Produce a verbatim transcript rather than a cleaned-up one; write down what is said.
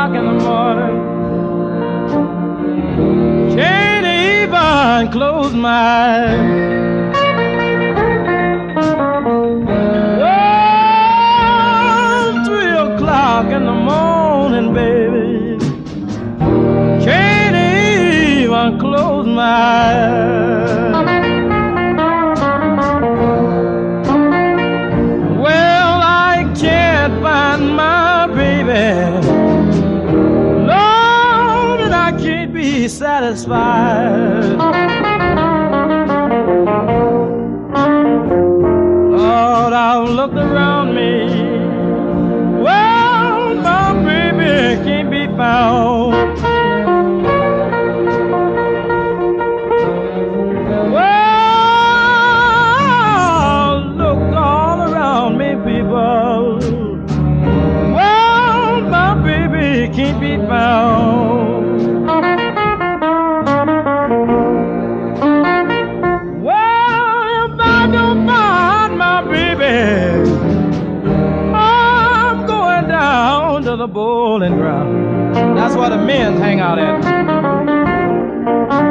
o'clock in the morning. Can't even close my eyes. In the morning, baby, can't even close my eyes. Well, I can't find my baby, Lord, and I can't be satisfied. Lord, I've looked around me, can't be found. Well, look all around me, people. Well, my baby can't be found. Well, if I don't find my baby, the bowling ground. That's where the men hang out at.